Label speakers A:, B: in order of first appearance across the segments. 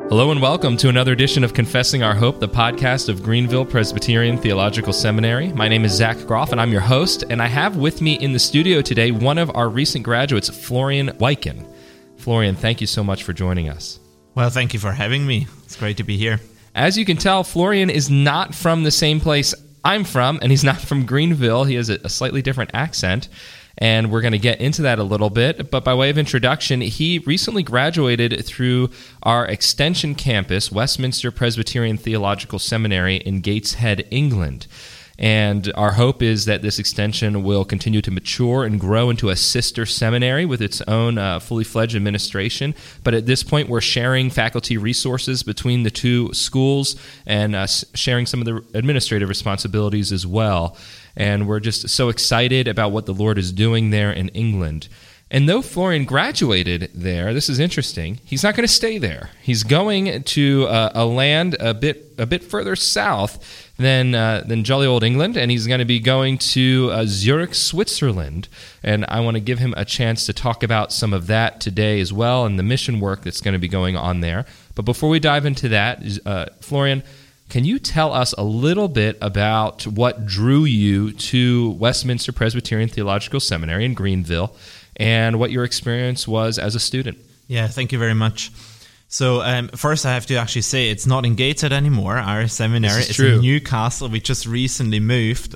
A: Hello and welcome to another edition of Confessing Our Hope, the podcast of Greenville Presbyterian Theological Seminary. My name is Zach Groff, and I'm your host, and I have with me in the studio today one of our recent graduates, Florian Weichen. Florian, thank you so much for joining us.
B: Well, thank you for having me. It's great to be here.
A: As you can tell, Florian is not from the same place I'm from, and he's not from Greenville. He has a slightly different accent, and we're going to get into that a little bit. But by way of introduction, he recently graduated through our extension campus, Westminster Presbyterian Theological Seminary in Gateshead, England. And our hope is that this extension will continue to mature and grow into a sister seminary with its own fully fledged administration. But at this point, we're sharing faculty resources between the two schools and sharing some of the administrative responsibilities as well. And we're just so excited about what the Lord is doing there in England. And though Florian graduated there, this is interesting, he's not going to stay there. He's going to a land a bit further south than jolly old England, and he's going to be going to Zurich, Switzerland. And I want to give him a chance to talk about some of that today as well, and the mission work that's going to be going on there. But before we dive into that, Florian, can you tell us a little bit about what drew you to Westminster Presbyterian Theological Seminary in Greenville and what your experience was as a student?
B: Yeah, thank you very much. So first I have to actually say it's not in Gateshead anymore, our seminary. It's
A: true.
B: In Newcastle. We just recently moved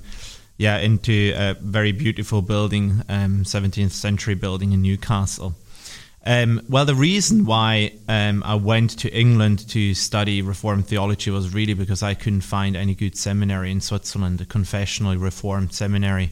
B: into a very beautiful building, 17th century building in Newcastle. Well, the reason why I went to England to study Reformed theology was really because I couldn't find any good seminary in Switzerland, a confessionally Reformed seminary.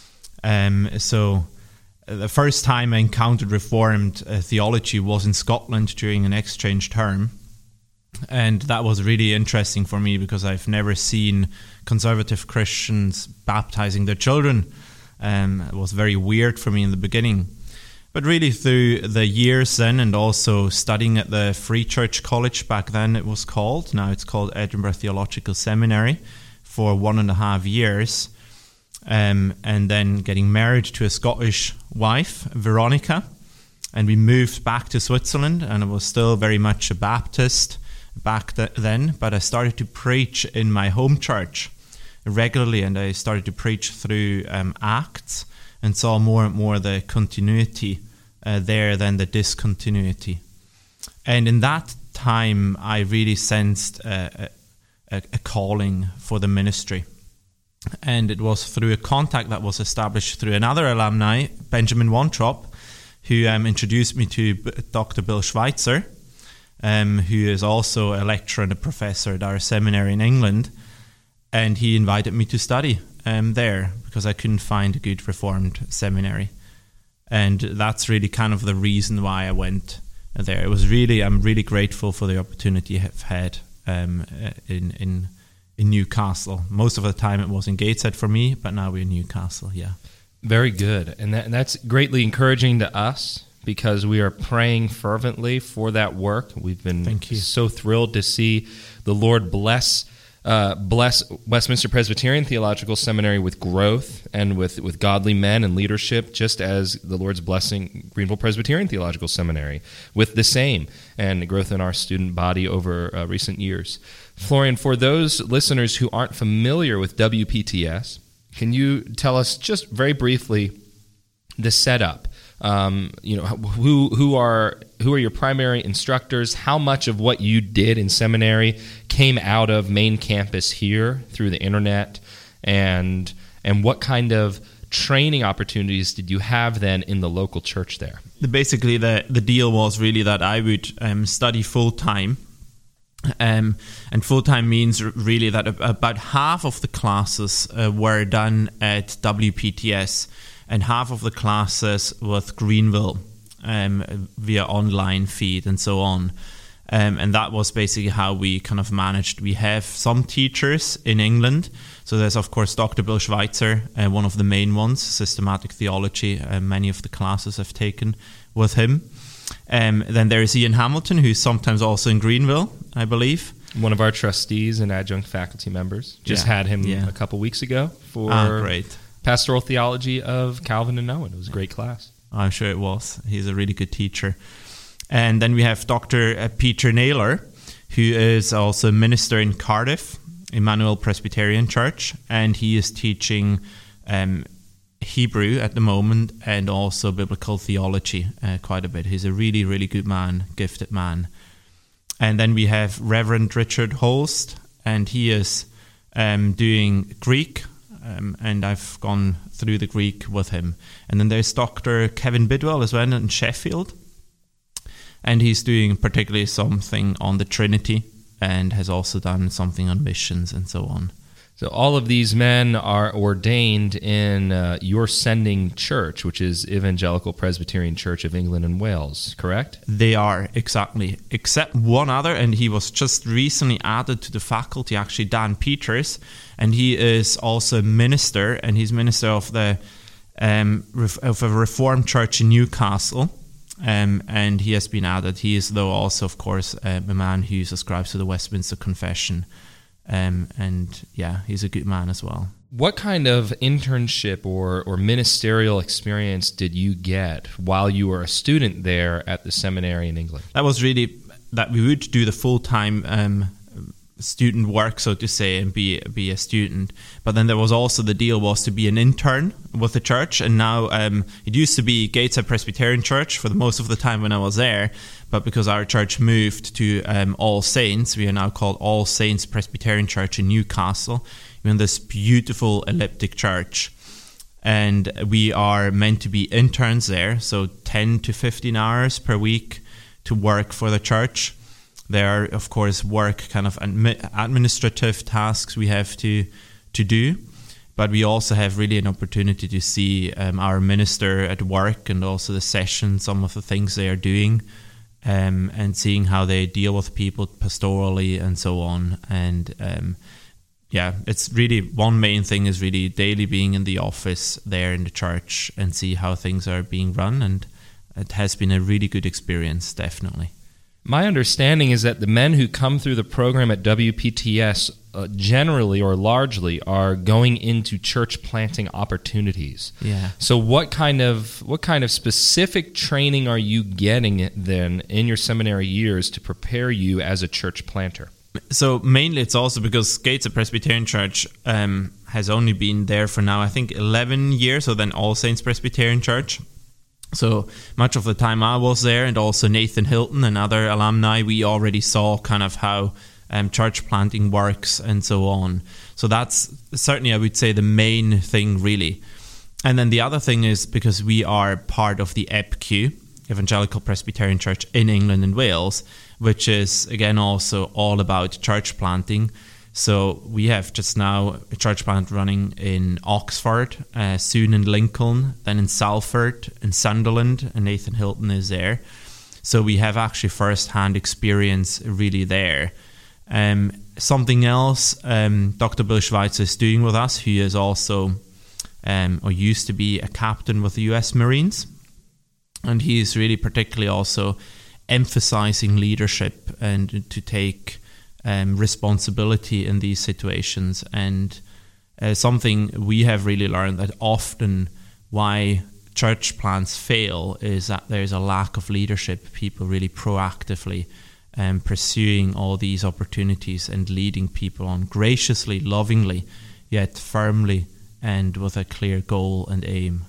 B: So the first time I encountered Reformed theology was in Scotland during an exchange term. And that was really interesting for me because I've never seen conservative Christians baptizing their children. It was very weird for me in the beginning. But really through the years then, and also studying at the Free Church College back then it was called, now it's called Edinburgh Theological Seminary, for 1.5 years, and then getting married to a Scottish wife, Veronica, and we moved back to Switzerland, and I was still very much a Baptist back then, but I started to preach in my home church regularly, and I started to preach through Acts, and saw more and more the continuity there than the discontinuity. And in that time, I really sensed a calling for the ministry. And it was through a contact that was established through another alumni, Benjamin Wontrop, who introduced me to Dr. Bill Schweitzer, who is also a lecturer and a professor at our seminary in England. And he invited me to study there because I couldn't find a good Reformed seminary. And that's really kind of the reason why I went there. It was really, I'm really grateful for the opportunity I've had in Newcastle. Most of the time it was in Gateshead for me, but now we're in Newcastle, yeah.
A: Very good. And that's greatly encouraging to us because we are praying fervently for that work. We've been so thrilled to see the Lord bless Westminster Presbyterian Theological Seminary with growth and with godly men and leadership, just as the Lord's blessing Greenville Presbyterian Theological Seminary with the same, and growth in our student body over recent years. Florian, for those listeners who aren't familiar with WPTS, can you tell us just very briefly the setup? Who are your primary instructors? How much of what you did in seminary came out of main campus here through the internet, and what kind of training opportunities did you have then in the local church there?
B: Basically, the deal was really that I would study full time. And full-time means really that about half of the classes were done at WPTS, and half of the classes with Greenville via online feed and so on. And that was basically how we kind of managed. We have some teachers in England. So there's, of course, Dr. Bill Schweitzer, one of the main ones, systematic theology. Many of the classes I've taken with him. Then there is Ian Hamilton, who's sometimes also in Greenville, I believe.
A: One of our trustees and adjunct faculty members. Just had him a couple weeks ago for Pastoral Theology of Calvin and Owen. It was a great class.
B: I'm sure it was. He's a really good teacher. And then we have Dr. Peter Naylor, who is also a minister in Cardiff, Emmanuel Presbyterian Church, and he is teaching Hebrew at the moment and also biblical theology quite a bit. He's a really, really good man, gifted man. And then we have Reverend Richard Holst, and he is doing Greek, and I've gone through the Greek with him. And then there's Dr. Kevin Bidwell as well in Sheffield, and he's doing particularly something on the Trinity and has also done something on missions and so on.
A: So all of these men are ordained in your sending church, which is Evangelical Presbyterian Church of England and Wales, correct?
B: They are, exactly. Except one other, and he was just recently added to the faculty, actually, Dan Peters, and he is also a minister, and he's minister of the of a Reformed church in Newcastle, and he has been added. He is, though, also, of course, a man who subscribes to the Westminster Confession. And yeah, he's a good man as well.
A: What kind of internship or ministerial experience did you get while you were a student there at the seminary in England?
B: That was really that we would do the full-time student work, so to say, and be a student. But then there was also the deal was to be an intern with the church. And now it used to be Gateshead Presbyterian Church for the most of the time when I was there. But because our church moved to All Saints, we are now called All Saints Presbyterian Church in Newcastle. We're in this beautiful elliptic church. And we are meant to be interns there, so 10 to 15 hours per week to work for the church. There are, of course, work kind of administrative tasks we have to do. But we also have really an opportunity to see our minister at work and also the session, some of the things they are doing. And seeing how they deal with people pastorally and so on. And it's really one main thing is really daily being in the office there in the church and see how things are being run. And it has been a really good experience, definitely.
A: My understanding is that the men who come through the program at WPTS generally or largely are going into church planting opportunities.
B: Yeah.
A: So what kind of specific training are you getting then in your seminary years to prepare you as a church planter?
B: So mainly it's also because Gateshead Presbyterian Church has only been there for now, I think, 11 years, so then All Saints Presbyterian Church. So much of the time I was there, and also Nathan Hilton and other alumni, we already saw kind of how church planting works and so on. So that's certainly, I would say, the main thing really. And then the other thing is because we are part of the EPQ, Evangelical Presbyterian Church in England and Wales, which is again also all about church planting. So we have just now a church plant running in Oxford, soon in Lincoln, then in Salford, in Sunderland, and Nathan Hilton is there. So we have actually first-hand experience really there. Something else Dr. Bill Schweitzer is doing with us, who is also, or used to be a captain with the US Marines. And he is really particularly also emphasizing leadership and to take responsibility in these situations. And something we have really learned that often why church plants fail is that there's a lack of leadership, people really proactively pursuing all these opportunities and leading people on graciously, lovingly, yet firmly and with a clear goal and aim,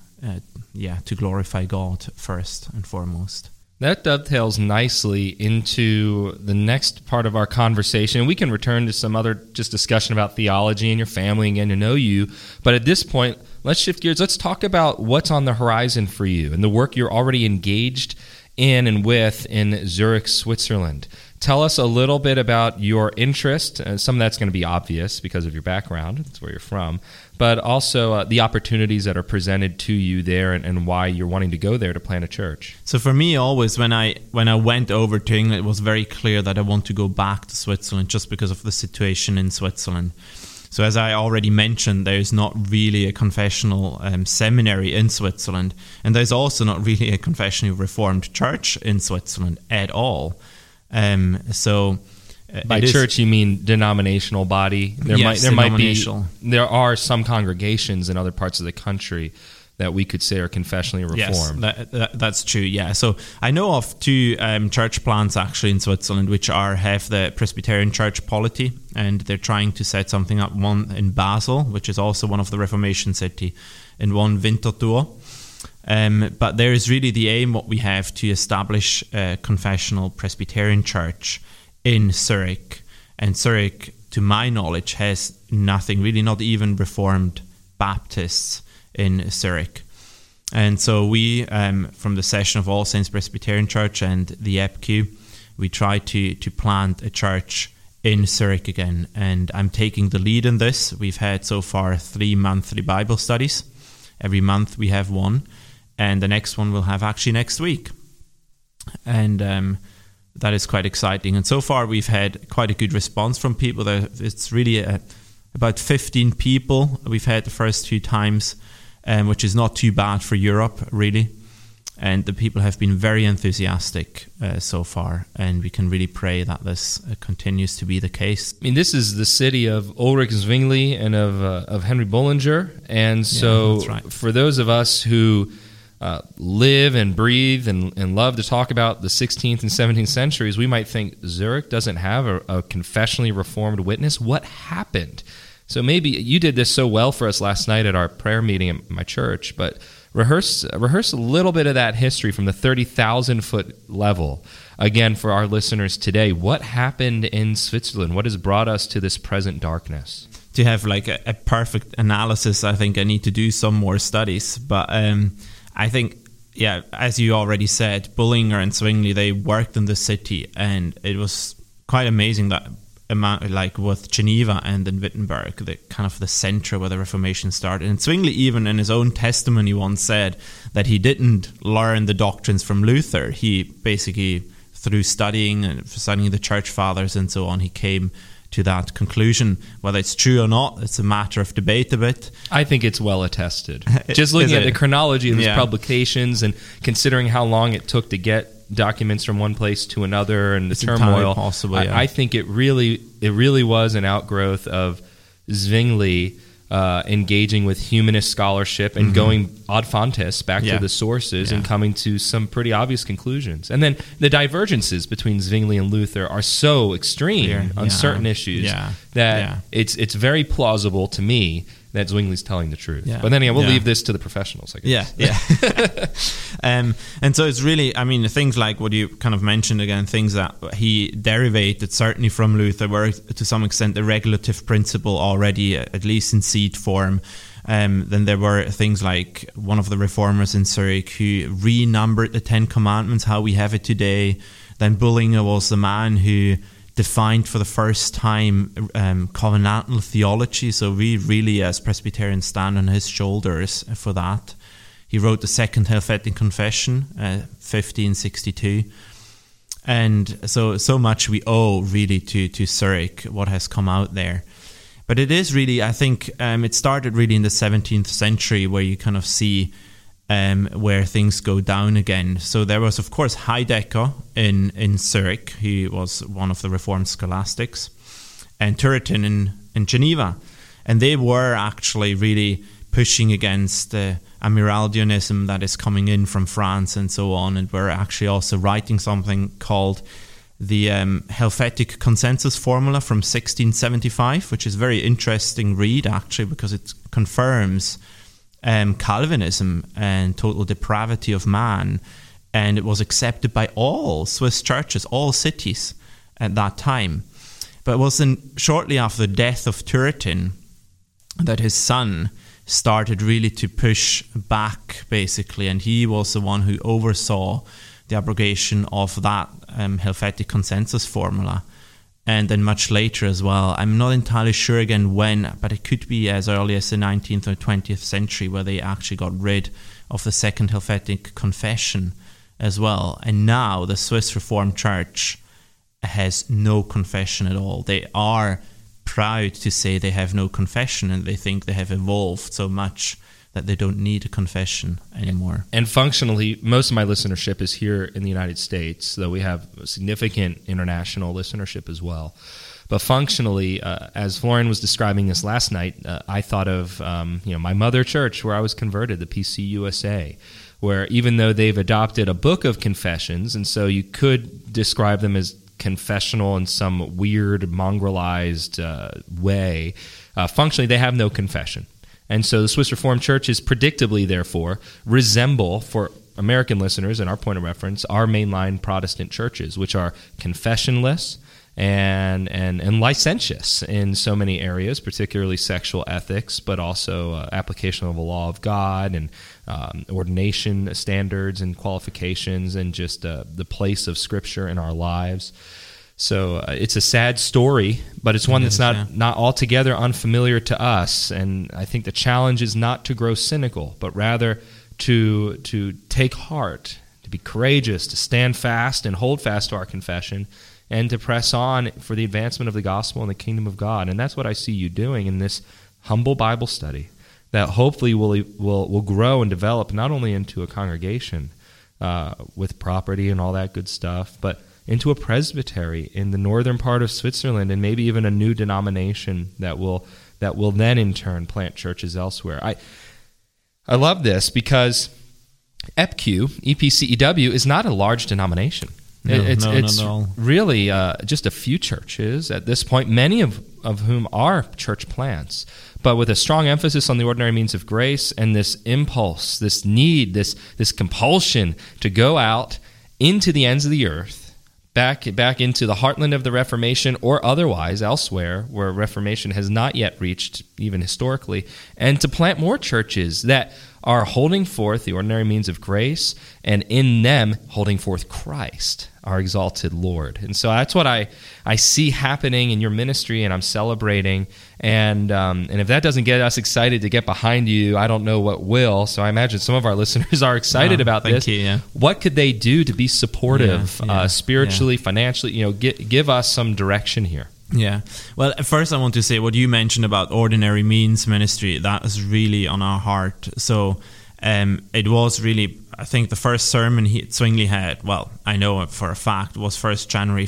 B: to glorify God first and foremost.
A: That dovetails nicely into the next part of our conversation. We can return to some other just discussion about theology and your family and getting to know you. But at this point, let's shift gears. Let's talk about what's on the horizon for you and the work you're already engaged in and with in Zurich, Switzerland. Tell us a little bit about your interest. Some of that's going to be obvious because of your background. That's where you're from. But also the opportunities that are presented to you there and why you're wanting to go there to plant a church.
B: So for me, always when I went over to England, it was very clear that I want to go back to Switzerland just because of the situation in Switzerland. So as I already mentioned, there's not really a confessional seminary in Switzerland. And there's also not really a confessionally reformed church in Switzerland at all.
A: By church, you mean denominational body? There are some congregations in other parts of the country that we could say are confessionally reformed.
B: Yes, that's true, yeah. So I know of two church plants actually in Switzerland which have the Presbyterian Church polity, and they're trying to set something up, one in Basel, which is also one of the Reformation city, and one Winterthur. But there is really the aim, what we have, to establish a confessional Presbyterian church in Zurich. And Zurich, to my knowledge, has nothing, really not even Reformed Baptists in Zurich. And so we, from the session of All Saints Presbyterian Church and the EPQ, we try to plant a church in Zurich again. And I'm taking the lead in this. We've had so far 3 monthly Bible studies. Every month we have one. And the next one we'll have actually next week. And that is quite exciting. And so far we've had quite a good response from people. It's really about 15 people we've had the first 2 times, which is not too bad for Europe, really. And the people have been very enthusiastic so far, and we can really pray that this continues to be the case.
A: I mean, this is the city of Ulrich Zwingli and of Henry Bullinger, and so
B: that's right.
A: For those of us who live and breathe and love to talk about the 16th and 17th centuries, we might think Zurich doesn't have a confessionally reformed witness. What happened? So maybe you did this so well for us last night at our prayer meeting at my church, but rehearse a little bit of that history from the 30,000-foot level. Again, for our listeners today, what happened in Switzerland? What has brought us to this present darkness?
B: To have like a perfect analysis, I think I need to do some more studies. But I think, yeah, as you already said, Bullinger and Zwingli, they worked in the city, and it was quite amazing that like with Geneva and in Wittenberg, the kind of the center where the Reformation started. And Zwingli even in his own testimony once said that he didn't learn the doctrines from Luther. He basically, through studying the church fathers and so on, he came to that conclusion. Whether it's true or not, it's a matter of debate a bit.
A: I think it's well attested. Just looking at the chronology of his publications and considering how long it took to get documents from one place to another and the turmoil,
B: possible, yeah.
A: I think it really was an outgrowth of Zwingli engaging with humanist scholarship and going ad fontes, back to the sources, and coming to some pretty obvious conclusions. And then the divergences between Zwingli and Luther are so extreme on certain issues that it's very plausible to me that Zwingli's telling the truth. Yeah. But then again, we'll leave this to the professionals, I guess.
B: And so it's really, I mean, things like what you kind of mentioned again, things that he derivated certainly from Luther were to some extent the regulative principle already, at least in seed form. Then there were things like one of the reformers in Zurich who renumbered the 10 Commandments, how we have it today. Then Bullinger was the man who defined for the first time covenantal theology, so we really as Presbyterians stand on his shoulders for that. He wrote the Second Helvetic Confession, 1562, and so much we owe really to Zurich, what has come out there. But it is really, I think, it started really in the 17th century where you kind of see where things go down again. So there was, of course, Heidegger in Zurich, who was one of the Reformed scholastics, and Turretin in Geneva. And they were actually really pushing against the Amyraldianism that is coming in from France and so on, and were actually also writing something called the Helvetic Consensus Formula from 1675, which is a very interesting read, actually, because it confirms Calvinism and total depravity of man, and it was accepted by all Swiss churches, all cities at that time. But it was shortly after the death of Turretin that his son started really to push back, basically, and he was the one who oversaw the abrogation of that Helvetic Consensus Formula. And then much later as well. I'm not entirely sure again when, but it could be as early as the 19th or 20th century where they actually got rid of the Second Helvetic Confession as well. And now the Swiss Reformed Church has no confession at all. They are proud to say they have no confession, and they think they have evolved so much that they don't need a confession anymore.
A: And functionally, most of my listenership is here in the United States, though we have significant international listenership as well. But functionally, as Florian was describing this last night, I thought of my mother church where I was converted, the PCUSA, where even though they've adopted a book of confessions, and so you could describe them as confessional in some weird, mongrelized way, functionally they have no confession. And so the Swiss Reformed churches predictably, therefore, resemble, for American listeners, and our point of reference, our mainline Protestant churches, which are confessionless and licentious in so many areas, particularly sexual ethics, but also application of the law of God and ordination standards and qualifications, and just the place of Scripture in our lives. So it's a sad story, but it's one that's not altogether unfamiliar to us. And I think the challenge is not to grow cynical, but rather to take heart, to be courageous, to stand fast and hold fast to our confession, and to press on for the advancement of the gospel and the kingdom of God. And that's what I see you doing in this humble Bible study, that hopefully will grow and develop not only into a congregation with property and all that good stuff, but into a presbytery in the northern part of Switzerland, and maybe even a new denomination that will then in turn plant churches elsewhere. I love this because EPCEW is not a large denomination. It's really just a few churches at this point, many of whom are church plants, but with a strong emphasis on the ordinary means of grace and this impulse, this need, this compulsion to go out into the ends of the earth, back into the heartland of the Reformation or otherwise elsewhere where Reformation has not yet reached, even historically, and to plant more churches that are holding forth the ordinary means of grace, and in them holding forth Christ, our exalted Lord. And so that's what I see happening in your ministry, and I'm celebrating. And if that doesn't get us excited to get behind you, I don't know what will. So I imagine some of our listeners are excited about this.
B: You, yeah.
A: What could they do to be supportive, spiritually, financially? Give us some direction here.
B: Yeah. Well, first I want to say what you mentioned about ordinary means ministry, that is really on our heart. So it was really, I think the first sermon Zwingli had, well, I know it for a fact, was 1st January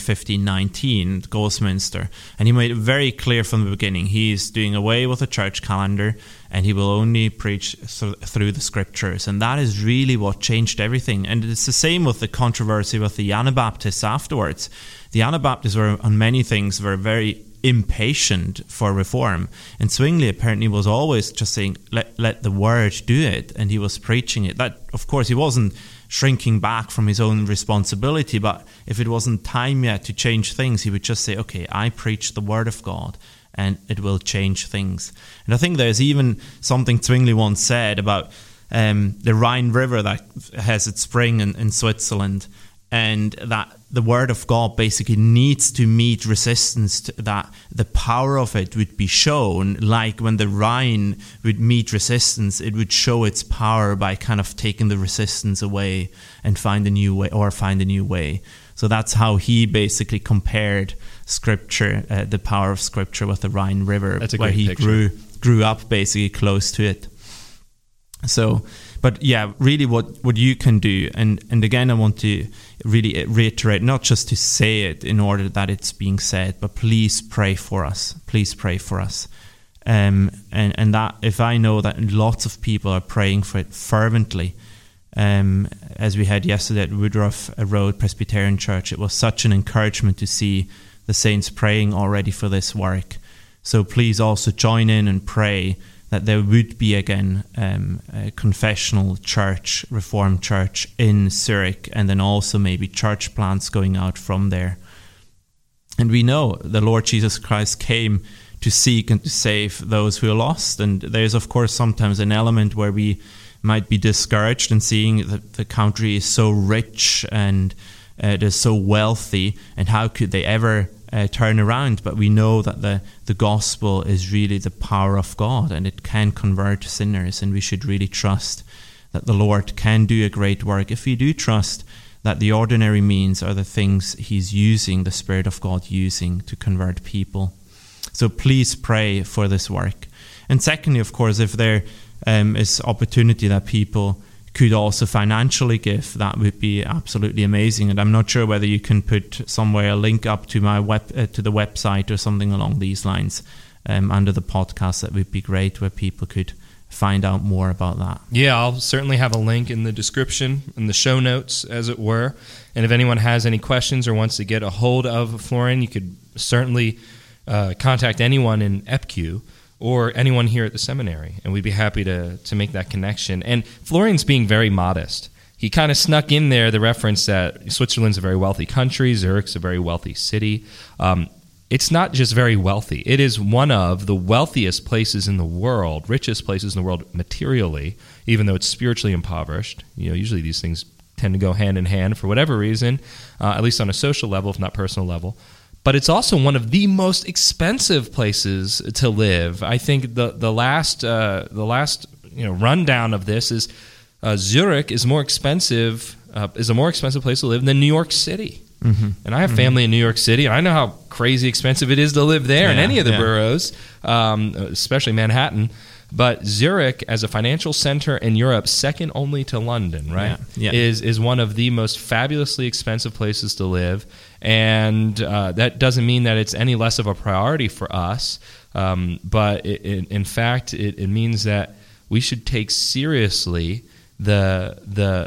B: 1519 at Goldsminster. And he made it very clear from the beginning, he's doing away with the church calendar and he will only preach through the Scriptures. And that is really what changed everything. And it's the same with the controversy with the Anabaptists afterwards. The Anabaptists were, on many things, were very impatient for reform. And Zwingli apparently was always just saying, let the word do it. And he was preaching it. That, of course, he wasn't shrinking back from his own responsibility, but if it wasn't time yet to change things, he would just say, okay, I preach the word of God, and it will change things. And I think there's even something Zwingli once said about the Rhine River that has its spring in Switzerland, and that the word of God basically needs to meet resistance, that the power of it would be shown, like when the Rhine would meet resistance, it would show its power by kind of taking the resistance away and find a new way. So that's how he basically compared Scripture, the power of Scripture, with the Rhine River.
A: That's a
B: where
A: great
B: he
A: picture.
B: grew up basically close to it. So, but yeah, really what you can do, and again I want to really reiterate, not just to say it in order that it's being said, but please pray for us. Please pray for us. And that, if I know that lots of people are praying for it fervently, as we had yesterday at Woodruff Road Presbyterian Church, it was such an encouragement to see the saints praying already for this work. So please also join in and pray that there would be again a confessional church, Reformed church in Zurich, and then also maybe church plants going out from there. And we know the Lord Jesus Christ came to seek and to save those who are lost. And there's, of course, sometimes an element where we might be discouraged in seeing that the country is so rich and it is so wealthy, and how could they ever turn around? But we know that the gospel is really the power of God, and it can convert sinners, and we should really trust that the Lord can do a great work if we do trust that the ordinary means are the things He's using, the Spirit of God using to convert people. So please pray for this work. And secondly, of course, if there is opportunity that people could also financially give, that would be absolutely amazing. And I'm not sure whether you can put somewhere a link up to my to the website or something along these lines under the podcast. That would be great, where people could find out more about that.
A: Yeah, I'll certainly have a link in the description, in the show notes, as it were. And if anyone has any questions or wants to get a hold of Florian, you could certainly contact anyone in EPQ or anyone here at the seminary, and we'd be happy to make that connection. And Florian's being very modest. He kind of snuck in there the reference that Switzerland's a very wealthy country, Zurich's a very wealthy city. It's not just very wealthy. It is one of the wealthiest places in the world, richest places in the world materially, even though it's spiritually impoverished. Usually these things tend to go hand in hand for whatever reason, at least on a social level, if not personal level. But it's also one of the most expensive places to live. I think the last rundown of this is Zurich is a more expensive place to live than New York City. Mm-hmm. And I have family in New York City, and I know how crazy expensive it is to live there in any of the boroughs, especially Manhattan. But Zurich, as a financial center in Europe, second only to London, right, is one of the most fabulously expensive places to live. And that doesn't mean that it's any less of a priority for us. But in fact, it means that we should take seriously the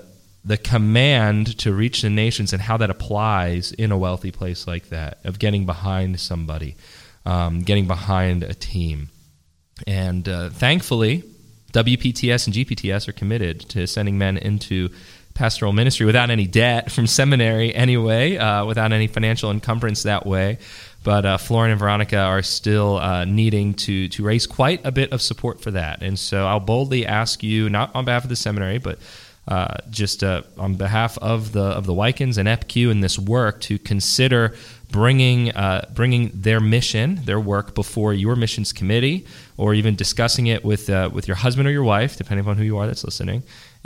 A: command to reach the nations and how that applies in a wealthy place like that, of getting behind somebody, getting behind a team. And thankfully, WPTS and GPTS are committed to sending men into pastoral ministry without any debt from seminary anyway, without any financial encumbrance that way. But Florian and Veronica are still needing to raise quite a bit of support for that. And so I'll boldly ask you, not on behalf of the seminary, but just on behalf of the Wykens and EPQ in this work, to consider bringing their mission, their work, before your missions committee, or even discussing it with your husband or your wife, depending upon who you are that's listening,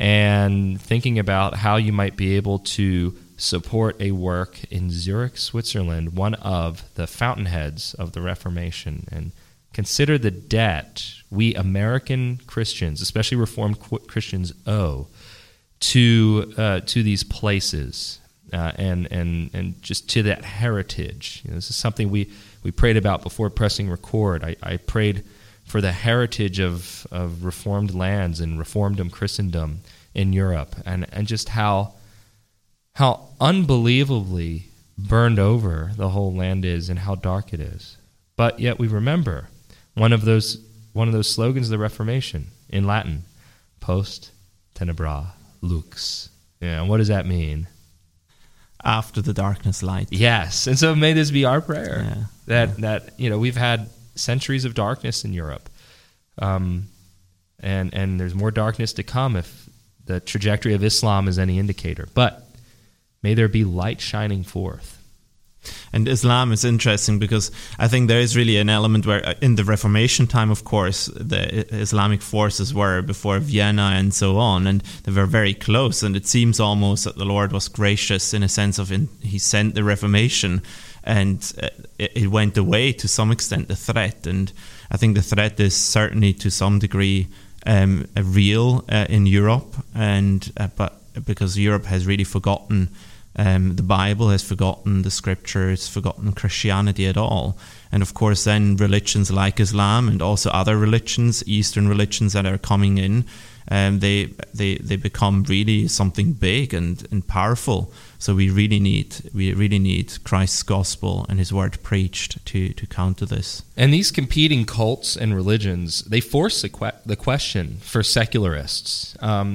A: and thinking about how you might be able to support a work in Zurich, Switzerland, one of the fountainheads of the Reformation. And consider the debt we American Christians, especially Reformed Christians, owe to these places, and just to that heritage. This is something we prayed about before pressing record. I prayed for the heritage of Reformed lands and Reformed Christendom in Europe, and just how unbelievably burned over the whole land is and how dark it is. But yet we remember one of those slogans of the Reformation in Latin, post tenebra lux. Yeah, and what does that mean?
B: After the darkness, light.
A: Yes, and so may this be our prayer, that we've had centuries of darkness in Europe, and there's more darkness to come if the trajectory of Islam is any indicator. But may there be light shining forth.
B: And Islam is interesting because I think there is really an element where in the Reformation time, of course, the Islamic forces were before Vienna and so on, and they were very close, and it seems almost that the Lord was gracious in a sense of he sent the Reformation, and it went away to some extent, the threat. And I think the threat is certainly to some degree real in Europe, and but because Europe has really forgotten the Bible, has forgotten the Scriptures, forgotten Christianity at all. And of course then religions like Islam and also other religions, Eastern religions that are coming in, they become really something big and powerful. So we really need Christ's gospel and his word preached to counter this.
A: And these competing cults and religions, they force the question for secularists.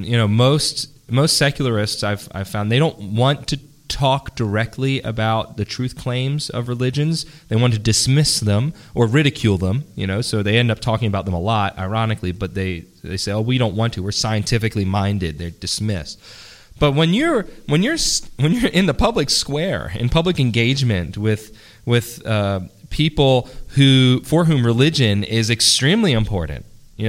A: Most secularists I've found, they don't want to talk directly about the truth claims of religions. They want to dismiss them or ridicule them, so they end up talking about them a lot, ironically, but they say, oh, we don't want to. We're scientifically minded. They're dismissed. But when you're in the public square, in public engagement with people for whom religion is extremely important,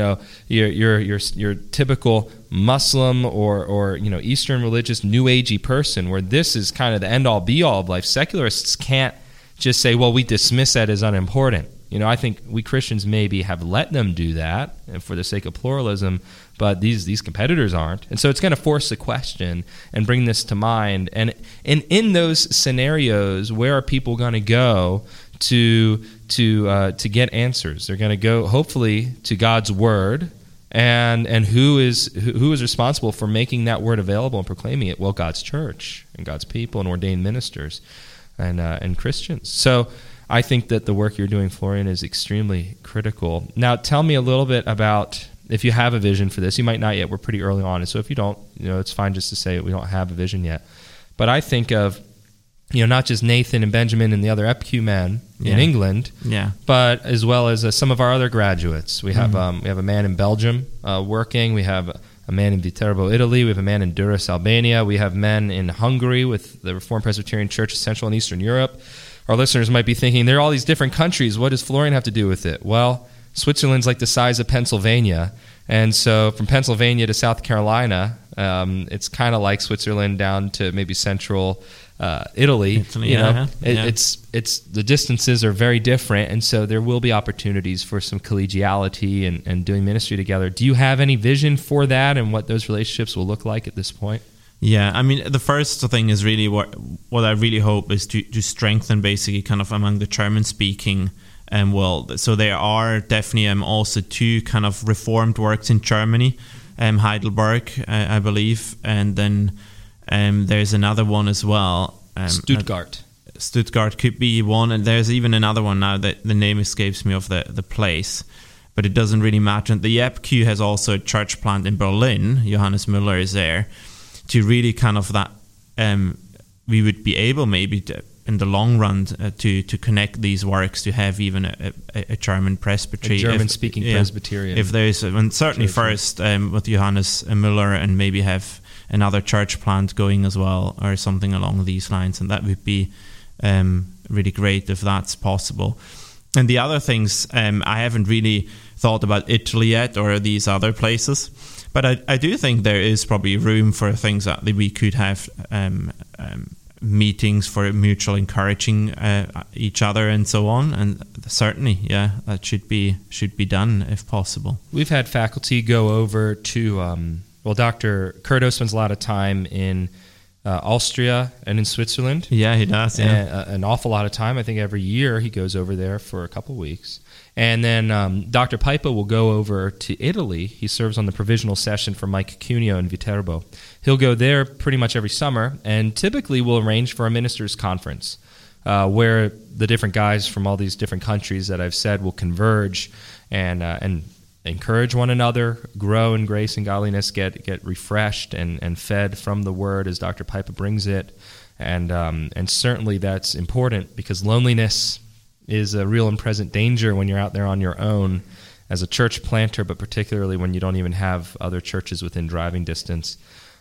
A: your typical Muslim or Eastern religious New Agey person, where this is kind of the end all be all of life. Secularists can't just say, well, we dismiss that as unimportant. I think we Christians maybe have let them do that for the sake of pluralism, but these competitors aren't. And so it's going to force the question and bring this to mind. And in those scenarios, where are people going to go to get answers? They're going to go, hopefully, to God's Word. And who is responsible for making that word available and proclaiming it? Well, God's church and God's people and ordained ministers and Christians. So I think that the work you're doing, Florian, is extremely critical. Now, tell me a little bit about, if you have a vision for this. You might not yet. We're pretty early on. And so if you don't, it's fine just to say we don't have a vision yet. But I think of, not just Nathan and Benjamin and the other EPQ men in England, but as well as some of our other graduates. We have a man in Belgium working. We have a man in Viterbo, Italy. We have a man in Durrës, Albania. We have men in Hungary with the Reformed Presbyterian Church of Central and Eastern Europe. Our listeners might be thinking, there are all these different countries. What does Florian have to do with it? Well, Switzerland's like the size of Pennsylvania. And so from Pennsylvania to South Carolina, it's kind of like Switzerland down to maybe central Italy. It's the distances are very different, and so there will be opportunities for some collegiality and doing ministry together. Do you have any vision for that and what those relationships will look like at this point?
B: Yeah, I mean, the first thing is really what I really hope is to strengthen basically kind of among the German-speaking world. So there are definitely also two kind of Reformed works in Germany, Heidelberg, I believe, and then there's another one as well. Stuttgart could be one, and there's even another one now that the name escapes me of the place, but it doesn't really matter. And the EPQ has also a church plant in Berlin. Johannes Müller is there to really kind of that we would be able maybe in the long run to connect these works to have even a German presbytery,
A: German-speaking Presbyterian.
B: If there is, and certainly first with Johannes Müller, and maybe have another church plant going as well, or something along these lines, and that would be really great if that's possible. And the other things, I haven't really thought about Italy yet or these other places, but I do think there is probably room for things that we could have meetings for mutual encouraging each other and so on, and certainly that should be done if possible.
A: We've had faculty go over to Dr. Curto spends a lot of time in Austria and in Switzerland.
B: Yeah, he does.
A: An awful lot of time. I think every year he goes over there for a couple weeks. And then Dr. Pipa will go over to Italy. He serves on the provisional session for Mike Cuneo in Viterbo. He'll go there pretty much every summer, and typically we'll arrange for a ministers' conference where the different guys from all these different countries that I've said will converge and encourage one another, grow in grace and godliness, get refreshed and fed from the Word as Dr. Pipa brings it. And certainly that's important, because loneliness is a real and present danger when you're out there on your own as a church planter, but particularly when you don't even have other churches within driving distance.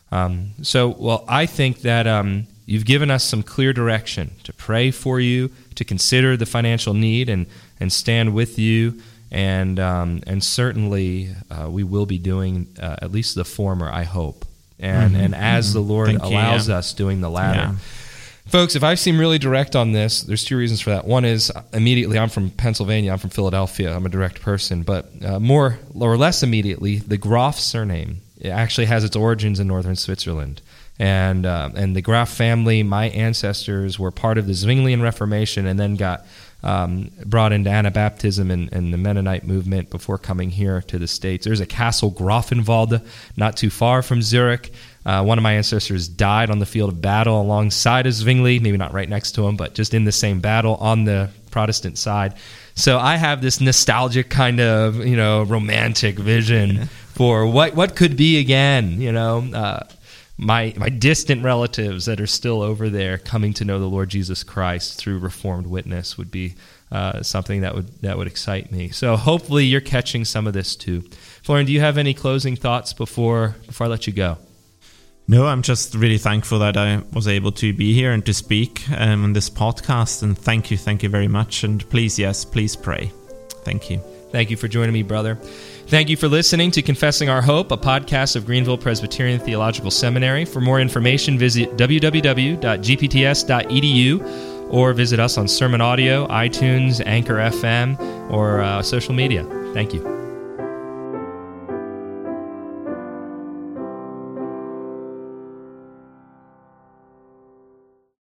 A: I think that you've given us some clear direction to pray for you, to consider the financial need and stand with you, and certainly we will be doing at least the former, I hope, and as the Lord allows us, doing the latter. Yeah. Folks, if I seem really direct on this, there's two reasons for that. One is, immediately, I'm from Pennsylvania, I'm from Philadelphia, I'm a direct person, but more or less immediately, the Graf surname, it actually has its origins in northern Switzerland. And the Graf family, my ancestors were part of the Zwinglian Reformation and then got brought into Anabaptism and the Mennonite movement before coming here to the States. There's a Castle Grafenwalde not too far from Zurich. One of my ancestors died on the field of battle alongside of Zwingli, maybe not right next to him, but just in the same battle on the Protestant side. So I have this nostalgic kind of, romantic vision for what could be again, my distant relatives that are still over there coming to know the Lord Jesus Christ through Reformed witness would be something that would excite me. So hopefully you're catching some of this too. Florian, do you have any closing thoughts before I let you go?
B: No, I'm just really thankful that I was able to be here and to speak on this podcast. And thank you very much. And please pray. Thank you.
A: Thank you for joining me, brother. Thank you for listening to Confessing Our Hope, a podcast of Greenville Presbyterian Theological Seminary. For more information, visit www.gpts.edu or visit us on Sermon Audio, iTunes, Anchor FM, or social media. Thank you.